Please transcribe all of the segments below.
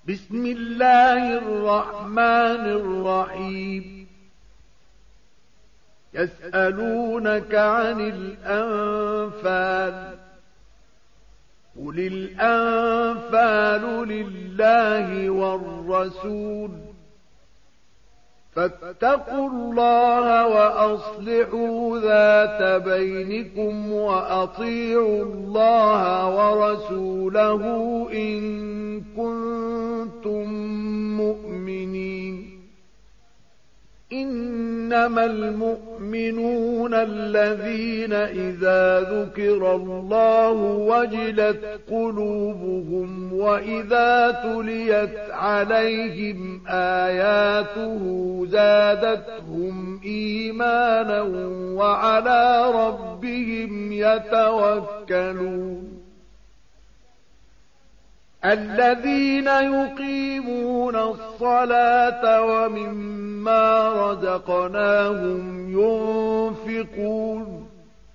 بسم الله الرحمن الرحيم. يسألونك عن الأنفال، قل الأنفال لله والرسول، فاتقوا الله وأصلحوا ذات بينكم وأطيعوا الله ورسوله إن كنتم مؤمنين. إنما المؤمنون الذين إذا ذكر الله وجلت قلوبهم وإذا تليت عليهم آياته زادتهم إيمانا وعلى ربهم يتوكلون. الذين يقيمون الصلاة ومما رزقناهم ينفقون،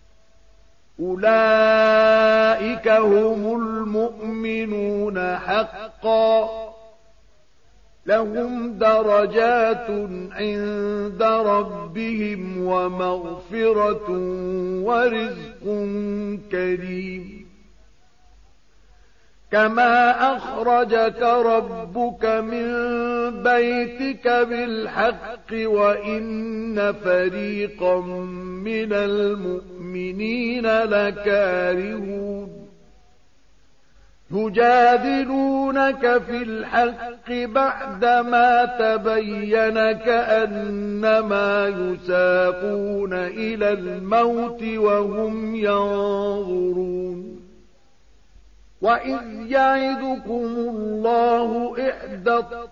أولئك هم المؤمنون حقا، لهم درجات عند ربهم ومغفرة ورزق كريم. كما أخرجك ربك من بيتك بالحق وإن فريقا من المؤمنين لكارهون. يجادلونك في الحق بعدما تبين كأنما يساقون إلى الموت وهم ينظرون. وإذ يعدكم الله إحدى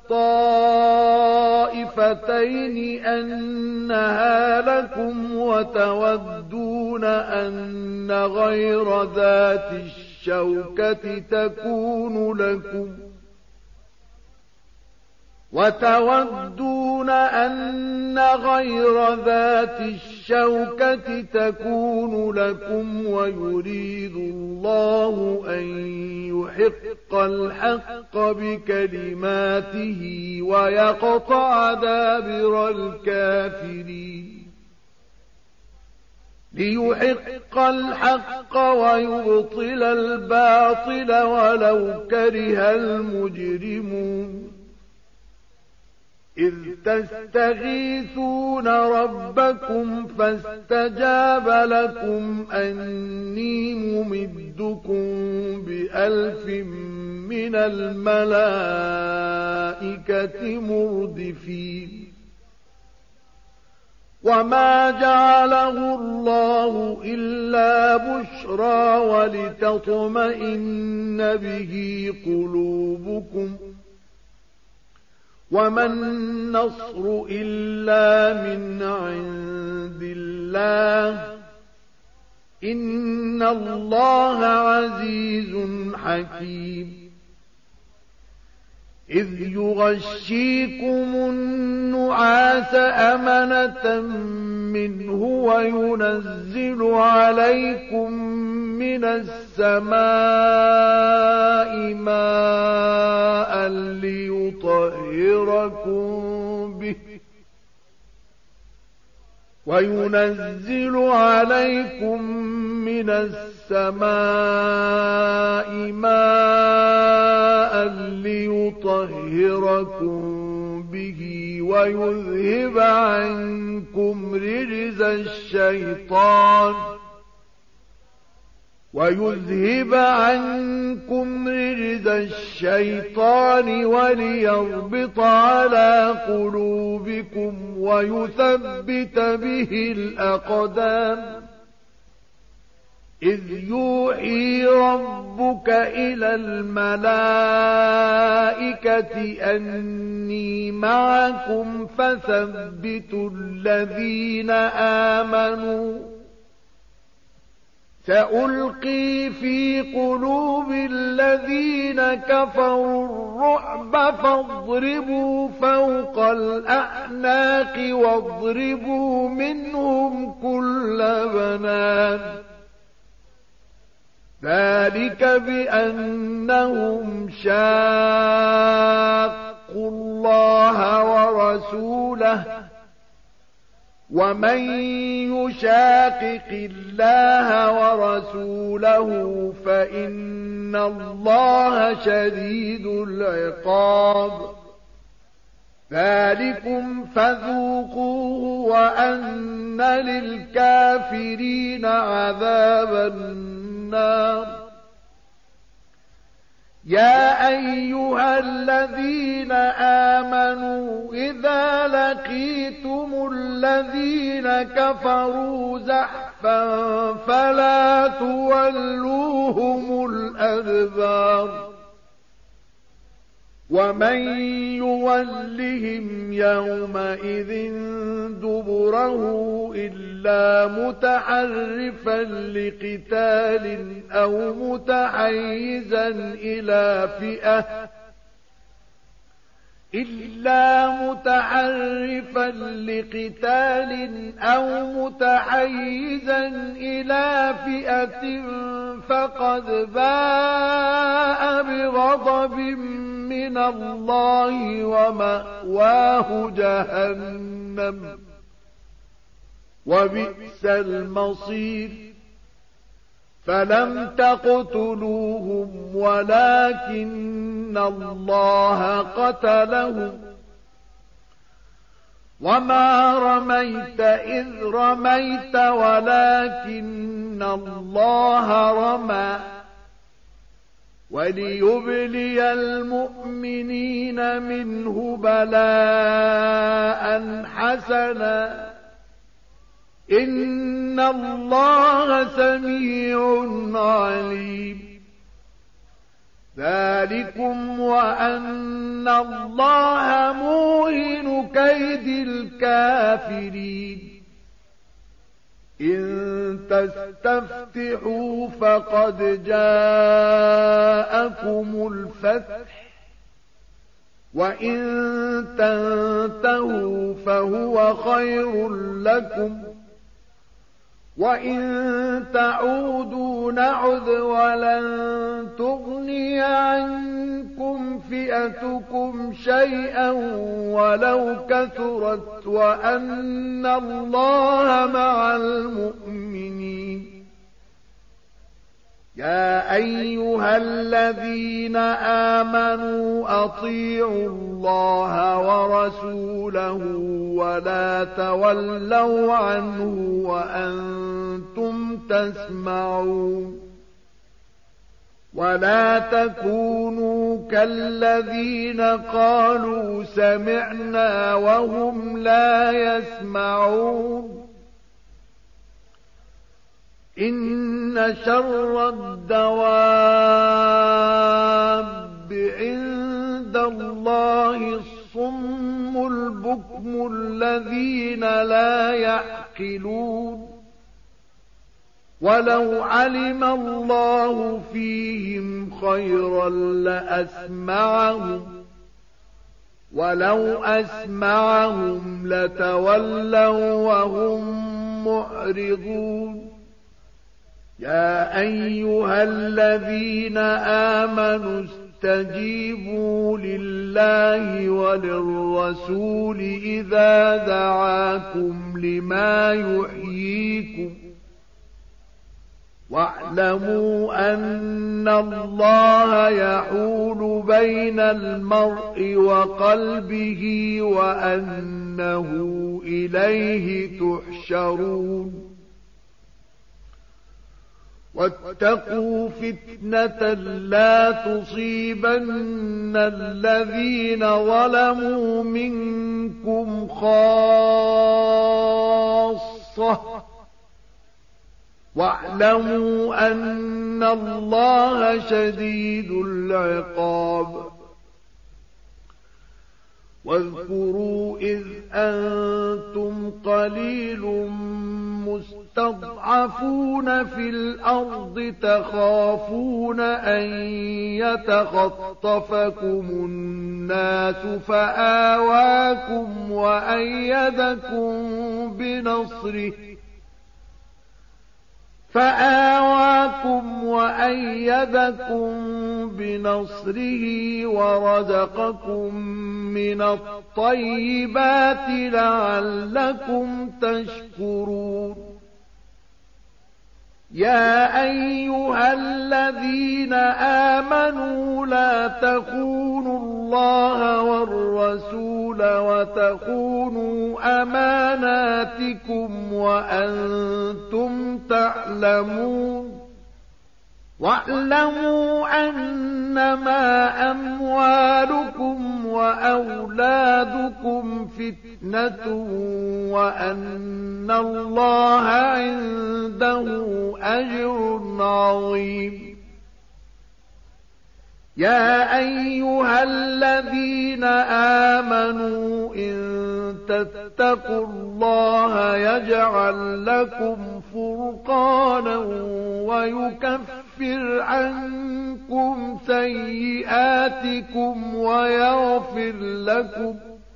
الطائفتين أنها لكم وتودون أن غير ذات الشوكة تكون لكم ويريد الله أن يحق الحق بكلماته ويقطع دابر الكافرين. ليحق الحق ويبطل الباطل ولو كره المجرمون. إذ تستغيثون ربكم فاستجاب لكم أني ممدكم ب1000 من الملائكة مردفين. وما جعله الله إلا بشرى ولتطمئن به قلوبكم، وما النصر إلا من عند الله، إن الله عزيز حكيم. إذ يغشيكم النعاس أمنة منه وينزل عليكم من السماء ماء ليطهركم به ويذهب عنكم رجز الشيطان وليربط على قلوبكم ويثبت به الأقدام. إذ يوحي ربك إلى الملائكة أني معكم فثبتوا الذين آمنوا. سألقي في قلوب الذين كفروا الرعب فاضربوا فوق الأعناق واضربوا منهم كل بنان. ذلك بأنهم شاقوا ومن يشاقق الله ورسوله فإن الله شديد العقاب ذلكم فذوقوه وأن للكافرين عذاب النار يا أيها الذين آمنوا إذا لقيتم الذين كفروا زحفا فلا تولوهم الأدبار ومن يولهم يومئذ دبره إلا متحرفا لقتال أو متحيزا إلى فئة فقد باء بغضب من الله ومأواه جهنم وبئس المصير فلم تقتلوهم ولكن الله قتلهم وما رميت إذ رميت ولكن الله رمى وليبلي المؤمنين منه بلاء حسنا إن الله سميع عليم ذلكم وأن الله موهن كيد الكافرين إن تستفتحوا فقد جاءكم الفتح وإن تنتهوا فهو خير لكم وإن تعودوا نعد ولن تغني عنكم فئتكم شيئا ولو كثرت وأن الله مع المؤمنين يا أيها الذين آمنوا أطيعوا الله ورسوله ولا تولوا عنه وأنتم تسمعون ولا تكونوا كالذين قالوا سمعنا وهم لا يسمعون إن شر الدواب عند الله الصم البكم الذين لا يعقلون ولو علم الله فيهم خيرا لأسمعهم ولو أسمعهم لتولوا وهم معرضون يا أيها الذين آمنوا استجيبوا لله وللرسول إذا دعاكم لما يحييكم واعلموا أن الله يحول بين المرء وقلبه وأنه إليه تحشرون واتقوا فتنة لا تصيبن الذين ظلموا منكم خاصة واعلموا أن الله شديد العقاب واذكروا إذ أنتم قليل مستضعفون في الأرض تخافون أن يتخطفكم الناس فآواكم وأيدكم فآواكم وأيدكم بنصره ورزقكم من الطيبات لعلكم تشكرون يا أيها الذين آمنوا لا تخونوا الله والرسول وتخونوا أماناتكم وأنتم تعلمون واعلموا أنما أموالكم وأولادكم فتنة وأن الله عنده أجر عظيم يا أيها الذين آمنوا إن تتقوا الله يجعل لكم فرقانا ويكفر عنكم سيئاتكم ويغفر لكم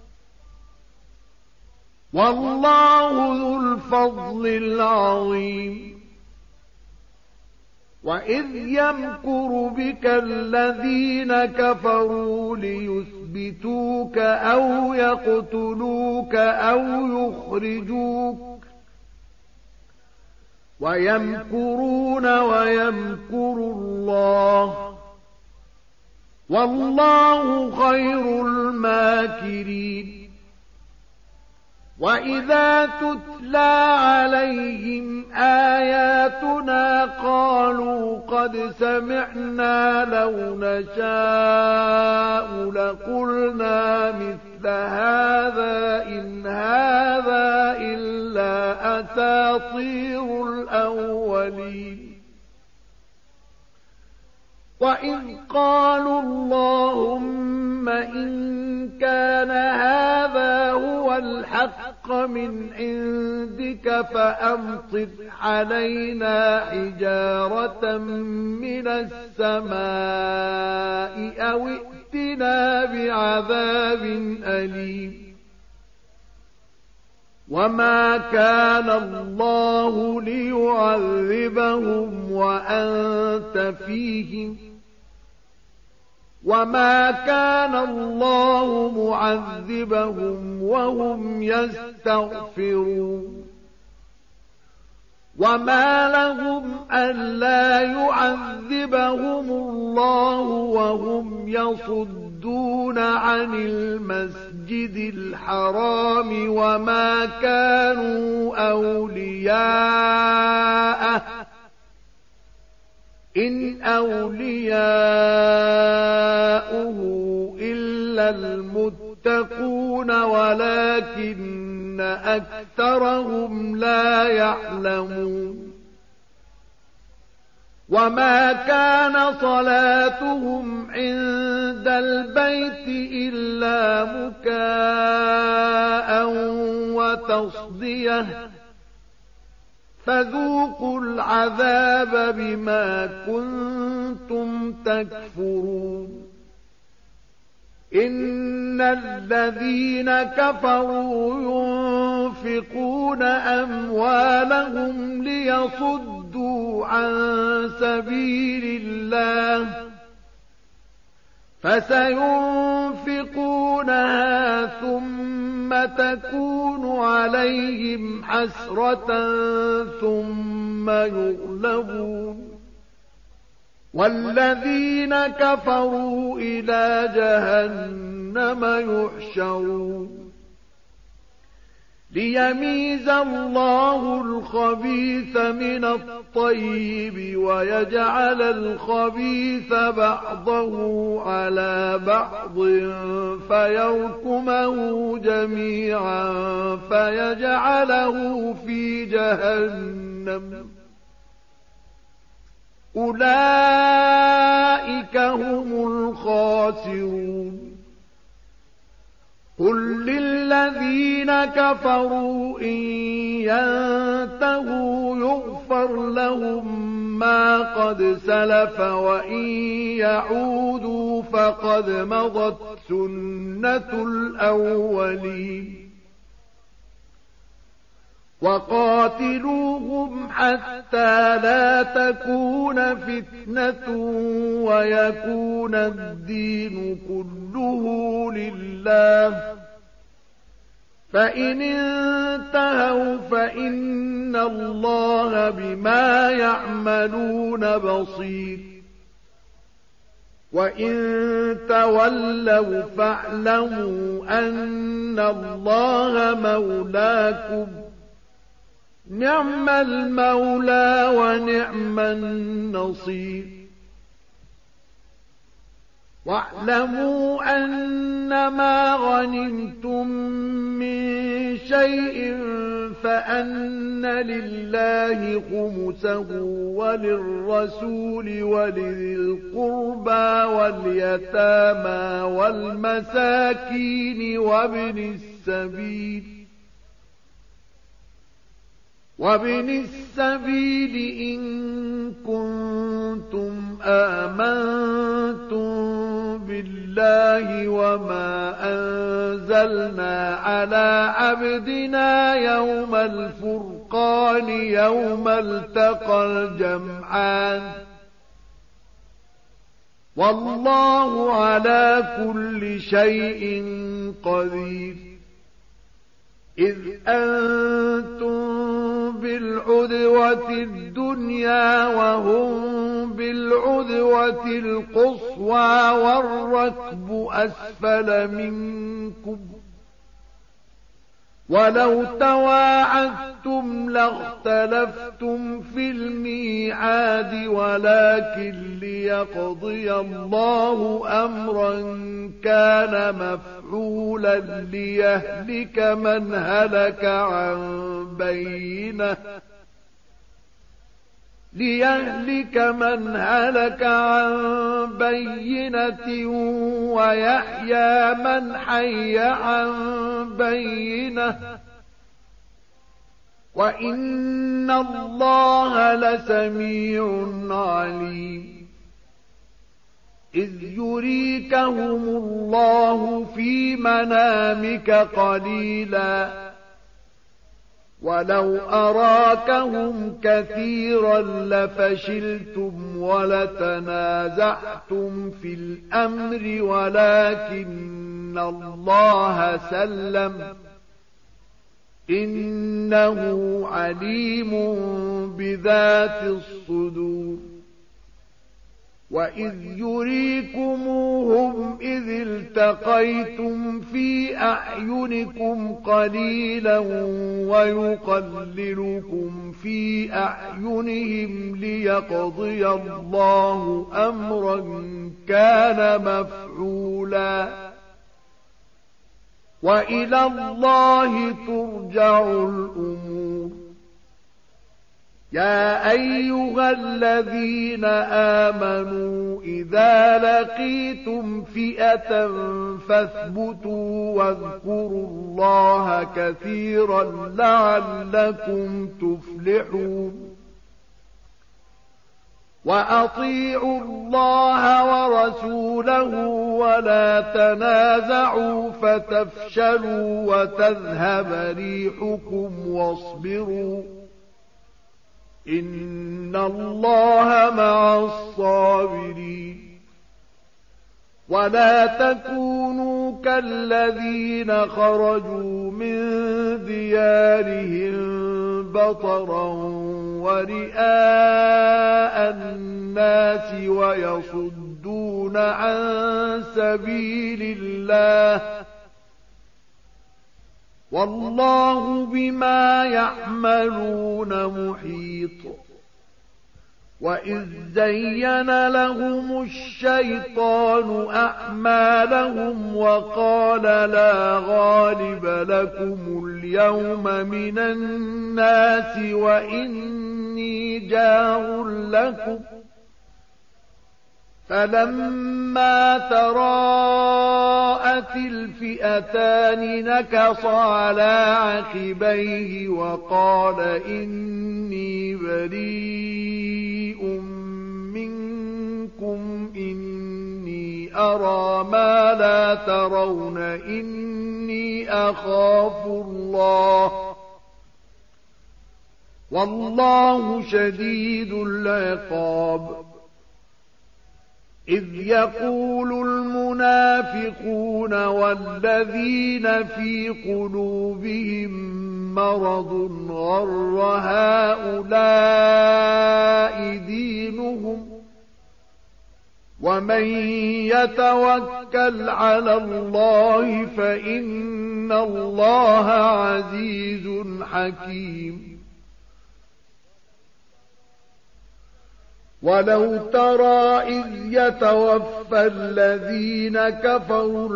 والله ذو الفضل العظيم وإذ يمكر بك الذين كفروا ليثبتوك أو يقتلوك أو يخرجوك ويمكرون ويمكر الله والله خير الماكرين وإذا تتلى عليهم آياتنا قالوا قد سمعنا لو نشاء لقلنا مثل هذا إن هذا إلا أساطير الأولين وإذ قالوا اللهم إن كان هذا هو الحق من عندك فأمطر علينا حجارة من السماء أو ائتنا بعذاب أليم وما كان الله ليعذبهم وأنت فيهم وما كان الله معذبهم وهم يستغفرون وما لهم ألا يعذبهم الله وهم يصدون عن المسجد الحرام وما كانوا أولياءه إن أولياؤه إلا المتقون ولكن أكثرهم لا يعلمون وما كان صلاتهم عند البيت إلا مكاء وتصديه فذوقوا العذاب بما كنتم تكفرون إن الذين كفروا ينفقون أموالهم ليصدوا عن سبيل الله فسينفقونها ثم تكون عليهم حسرة ثم يغلبون والذين كفروا إلى جهنم يحشرون ليميز الله الخبيث من الطيب ويجعل الخبيث بعضه على بعض فيركمه جميعا فيجعله في جهنم أولئك هم الخاسرون قل للذين كفروا إن ينتهوا يغفر لهم ما قد سلف وإن يعودوا فقد مضت سنة الأولين وقاتلوهم حتى لا تكون فتنة ويكون الدين كله لله، فإن انتهوا فإن الله بما يعملون بصير. وإن تولوا فاعلموا أن الله مولاكم، نعم المولى ونعم النصير. واعلموا أنما غنمتم من شيء فأن لله خمسه وللرسول ولذي القربى واليتامى والمساكين وابن السبيل إن كنتم آمنتم بالله وما أنزلنا على عبدنا يوم الفرقان يوم التقى الجمعان، والله على كل شيء قدير. إذ أنتم بالعدوة الدنيا وهم بالعدوة القصوى والركب أسفل منكم، ولو تواعدتم لاختلفتم في الميعاد، ولكن ليقضي الله أمرا كان مفعولا ليهلك من هلك عن بينة ويحيى من حي عن بينة، وإن الله لسميع عليم. إذ يريكهم الله في منامك قليلا، ولو أراكهم كثيرا لفشلتم ولتنازعتم في الأمر، ولكن الله سلم، إنه عليم بذات الصدور. وإذ يريكموهم إذ التقيتم في أعينكم قليلا ويقللكم في أعينهم ليقضي الله أمرا كان مفعولا، وإلى الله ترجع الأمور. يا أيها الذين آمنوا إذا لقيتم فئة فاثبتوا واذكروا الله كثيرا لعلكم تفلحون. وأطيعوا الله ورسوله ولا تنازعوا فتفشلوا وتذهب ريحكم واصبروا، إن الله مع الصابرين. ولا تكونوا كالذين خرجوا من ديارهم بطرا ورئاء الناس ويصدون عن سبيل الله، والله بما يعملون محيط. وإذ زين لهم الشيطان أعمالهم وقال لا غالب لكم اليوم من الناس وإني جار لكم، فلما تراءت الفئتان نكص على عقبيه وقال إني بريء منكم إني أرى ما لا ترون إني أخاف الله، والله شديد العقاب. إذ يقول المنافقون والذين في قلوبهم مرض غر هؤلاء دينهم ومن يتوكل على الله فإن الله عزيز حكيم. ولو ترى إذ يتوفى الذين كفروا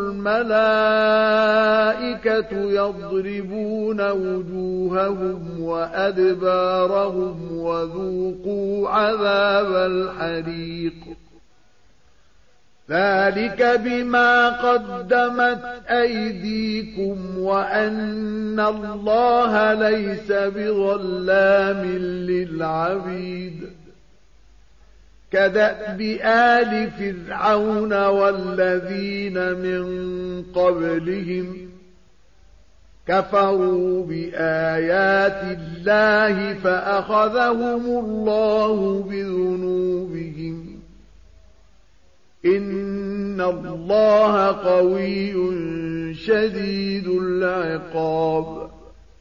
الملائكة يضربون وجوههم وأدبارهم وذوقوا عذاب الحريق ذلك بما قدمت أيديكم وأن الله ليس بظلام للعبيد. كدأب آل فرعون والذين من قبلهم كفروا بآيات الله فأخذهم الله بذنوبهم إن الله قوي شديد العقاب.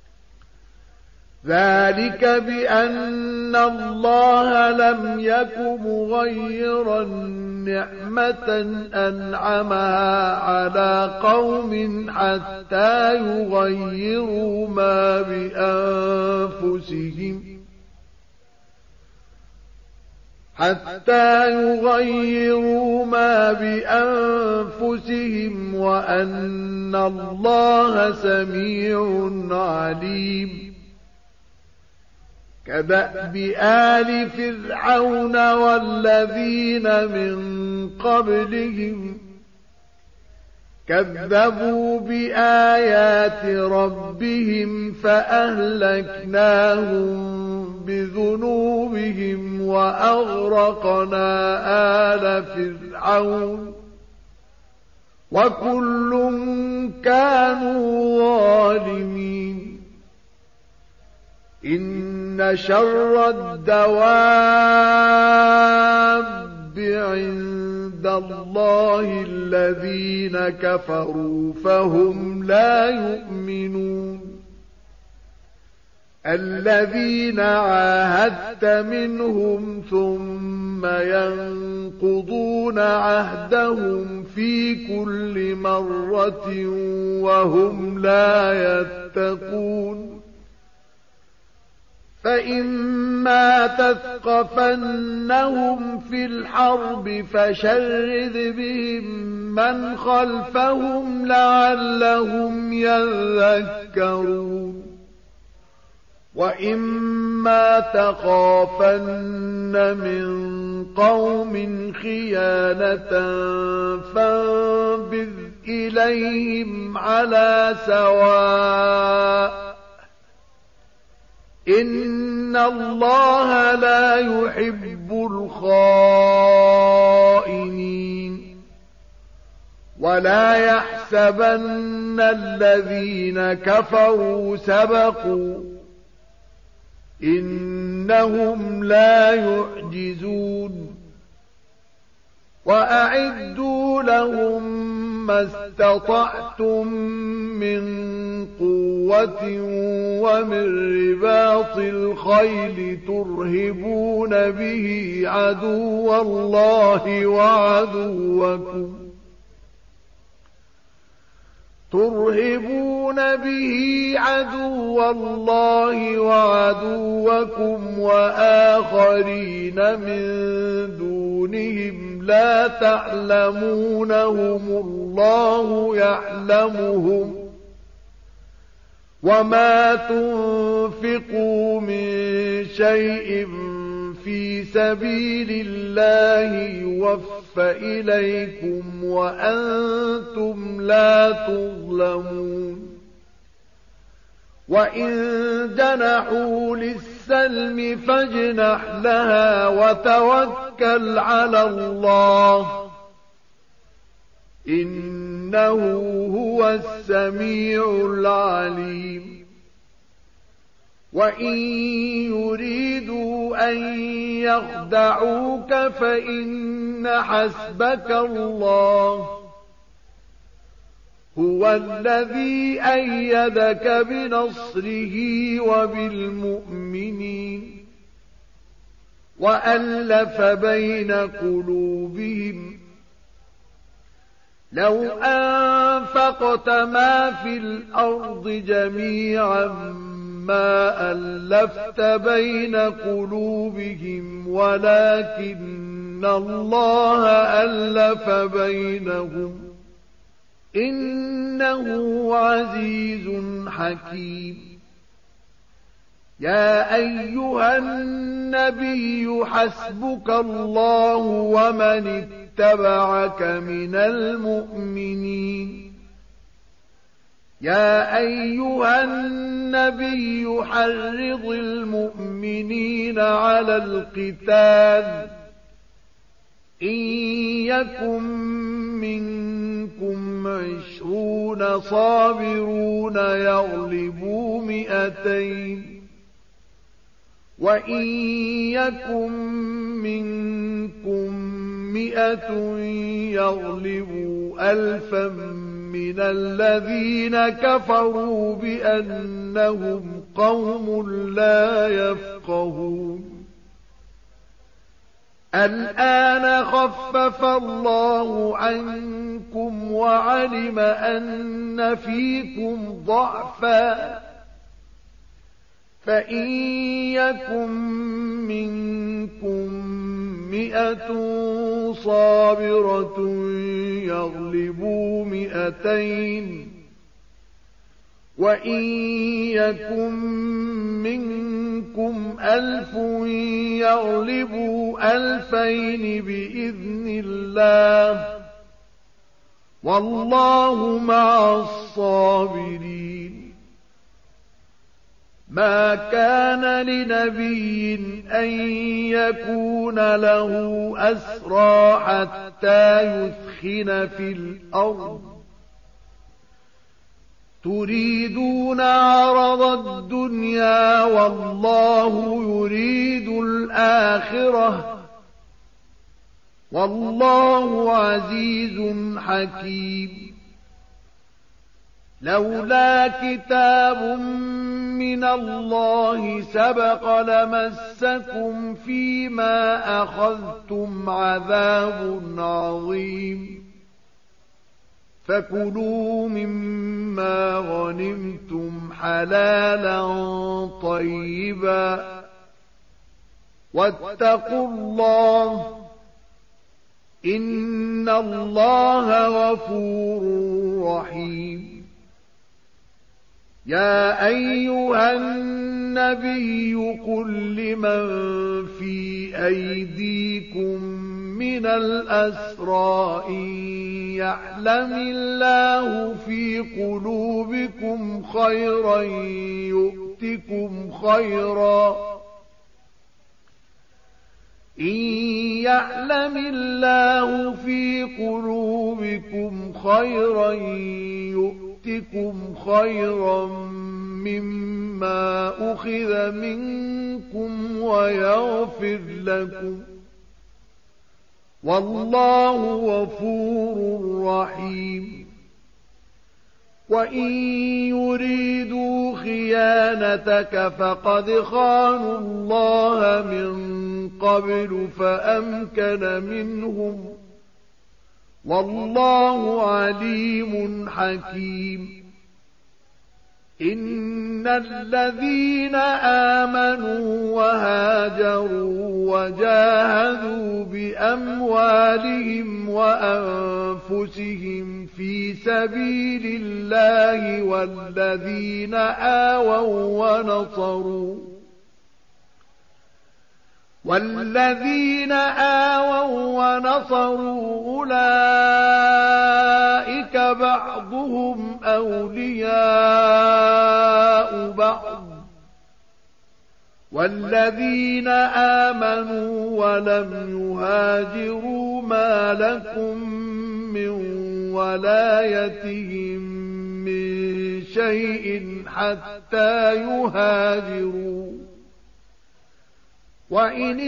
ذلك بأن الله لم يك مغيرا نعمة أنعمها على قوم حتى يغيروا ما بأنفسهم وأن الله سميع عليم. كدأب آل فرعون والذين من قبلهم كذبوا بآيات ربهم فأهلكناهم بذنوبهم وأغرقنا آل فرعون وكل كانوا ظالمين. إن شر الدواب عند الله الذين كفروا فهم لا يؤمنون. الذين عاهدت منهم ثم ينقضون عهدهم في كل مرة وهم لا يتقون. فإما تثقفنهم في الحرب فشرد بهم من خلفهم لعلهم يذكرون. وإما تخافن من قوم خيانة فانبذ إليهم على سواء إن الله لا يحب الخائنين. ولا يحسبن الذين كفروا سبقوا إنهم لا يعجزون. وأعدوا لهم ما استطعتم من قوة ومن رباط الخيل ترهبون به عدو الله وعدوكم وآخرين من دونهم لا تعلمونهم الله يعلمهم. وما تنفقوا من شيء في سبيل الله يوفى إليكم وأنتم لا تظلمون. وإن جنحوا للسلم فاجنح لها وتوكل على الله إنه هو السميع العليم. وإن يريدوا أن يخدعوك فإن حسبك الله هو الذي أيدك بنصره وبالمؤمنين وألف بين قلوبهم لو أنفقت ما في الأرض جميعا ما ألفت بين قلوبهم ولكن الله ألف بينهم إنه عزيز حكيم يا أيها النبي حسبك الله ومن اتبعك من المؤمنين يا أيها النبي حرض المؤمنين على القتال إن يكن منكم 20 صابرون يغلبوا 200 وإن يكن منكم 100 يغلبوا 1000 من الذين كفروا بأنهم قوم لا يفقهون الآن خفف الله عنكم وعلم أن فيكم ضعفا فإن يكن منكم 100 صابرة يغلبوا 200 وإن يكن منكم 1000 يغلبوا 2000 بإذن الله والله مع الصابرين ما كان لنبي أن يكون له أسرى حتى يثخن في الأرض تريدون عرض الدنيا والله يريد الآخرة والله عزيز حكيم لولا كتاب من الله سبق لمسكم فيما أخذتم عذاب عظيم فكلوا مما غنمتم حلالا طيبا واتقوا الله إن الله غفور رحيم يا أيها النبي قل لمن في أيديكم من الأسرى إن يعلم الله في قلوبكم خيرا يؤتكم خيرا إن يعلم الله في قلوبكم خيرا يؤتكم خيرا مما أخذ منكم ويغفر لكم والله غفور رحيم وإن يريدوا خيانتك فقد خانوا الله من قبل فأمكن منهم والله عليم حكيم إن الذين آمنوا وهاجروا وجاهدوا بأموالهم وأنفسهم في سبيل الله والذين آووا ونصروا أولئك بعضهم أولياء بعض والذين آمنوا ولم يهاجروا ما لكم من ولايتهم من شيء حتى يهاجروا، وإن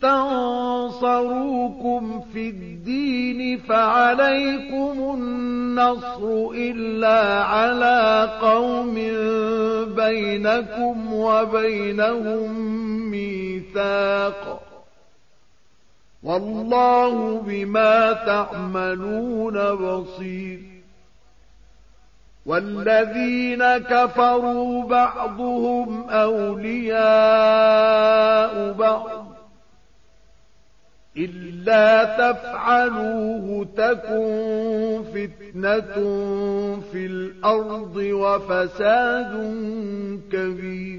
استنصروكم في الدين فعليكم النصر إلا على قوم بينكم وبينهم ميثاق، والله بما تعملون بصير. والذين كفروا بعضهم أولياء بعض إلا تفعلوه تكن فتنة في الأرض وفساد كبير.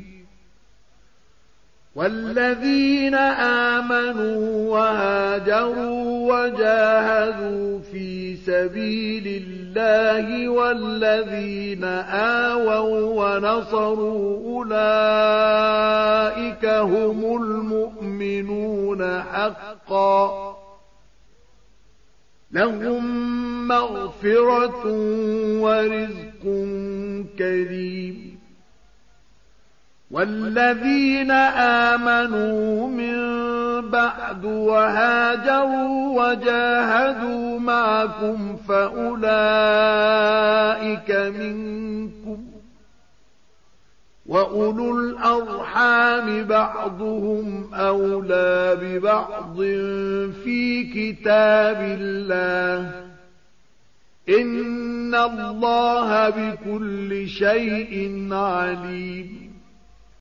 والذين آمنوا وهاجروا وجاهدوا في سبيل الله والذين آووا ونصروا أولئك هم المؤمنون حقا، لهم مغفرة ورزق كريم. والذين آمنوا من بعد وهاجروا وجاهدوا معكم فأولئك منكم، وأولو الأرحام بعضهم أولى ببعض في كتاب الله، إن الله بكل شيء عليم.